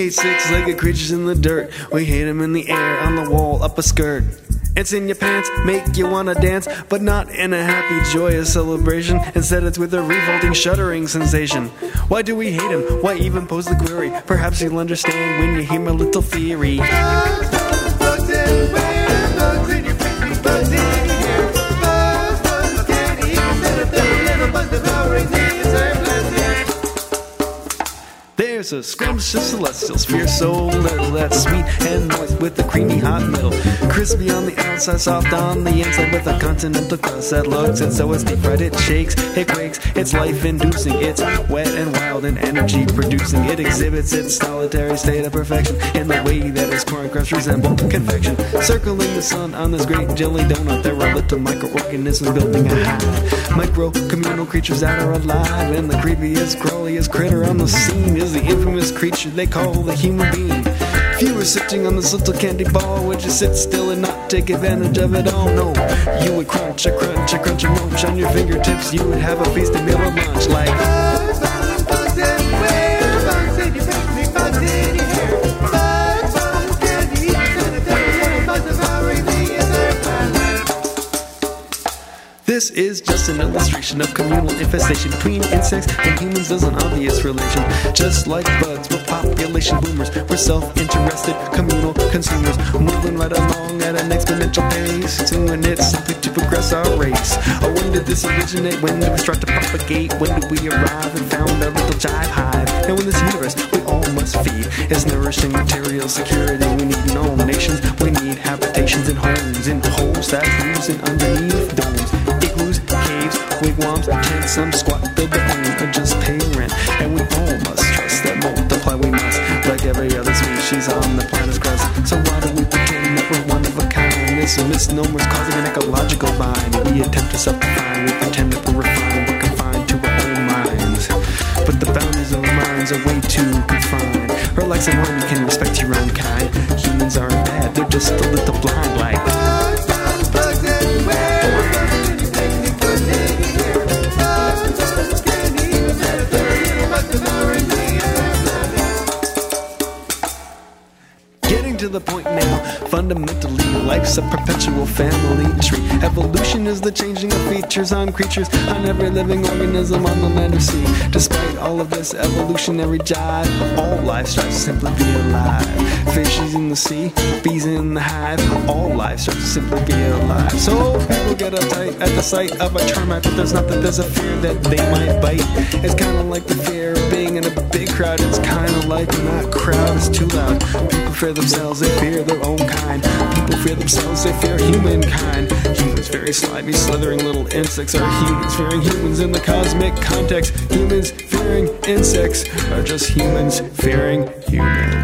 hate six-legged creatures in the dirt. We hate them in the air, on the wall, up a skirt. It's in your pants, make you wanna dance, but not in a happy, joyous celebration. Instead it's with a revolting, shuddering sensation. Why do we hate him? Why even pose the query? Perhaps you'll understand when you hear my little theory. Bugs everywhere, bugs in your face, bugs in your hair. Bugs can't eat, instead of the little bugs devouring the entire planet. There's a scrumptious celestial sphere so little that's sweet and moist with a creamy hot middle. Crispy on the outside, soft on the inside with a continental crust that looks and so it's deep fried. It shakes, it quakes, it's life inducing. It's wet and wild and energy producing. It exhibits its solitary state of perfection in the way that its corn crusts resemble confection. Circling the sun on this great jelly donut, there are little microorganisms building a hive. Micro communal creatures that are alive, and the creepiest, crawliest critter on the scene is the infamous creature they call the human being. If you were sitting on this little candy ball, would you sit still and not take advantage of it all? No, you would crunch a munch on your fingertips. You would have a feasty meal of lunch like Bugs everywhere, bugs in your face, bugs in your hair. Bugs can't eat, instead of the little bugs devouring the entire planet. this is just an illustration of communal infestation between insects and humans. There's an obvious relation. Just like bugs, we're population boomers. We're self-interested communal consumers, moving right along at an exponential pace, doing it simply to progress our race. Oh, when did this originate? When did we start to propagate? When did we arrive and found our little jive hive? And when this universe we all must feed is nourishing material security. We need known nations. We need habitations and homes in holes that moves and underneath domes. Igloos, caves, wigwams, tents, some squat, build their own, or just pay rent. And we all must trust that multiply we must, like every other species on the planet's crust. So why do we pretend that we're one of a kind? This misnomer's causing an ecological bind. We attempt to self-define, we pretend that we're refined, we're confined to our own minds. But the boundaries of our minds are way too confined. Relax and learn, you can respect your own kind. Humans aren't bad, they're just a little blind like Bugs everywhere, bugs in your face, bugs in your hair. Bugs can't eat, instead of the little bugs devouring the entire planet. getting to the point now. Fundamentally, life's a perpetual family tree. Evolution is the changing of features on creatures, on every living organism on the land or sea. Despite all of this evolutionary jive, all life strives to simply be alive. Fishes in the sea, bees in the hive, all life strives to simply be alive. So people get uptight at the sight of a termite, but there's not that there's a fear that they might bite. It's kind of like the fear of being in a big crowd. It's kind of like when that crowd is too loud. People fear themselves, they fear their own kind. People fear themselves, they fear humankind. Humans very slimy, slithering little insects are humans fearing humans in the cosmic context. Humans fearing insects are just humans fearing humans.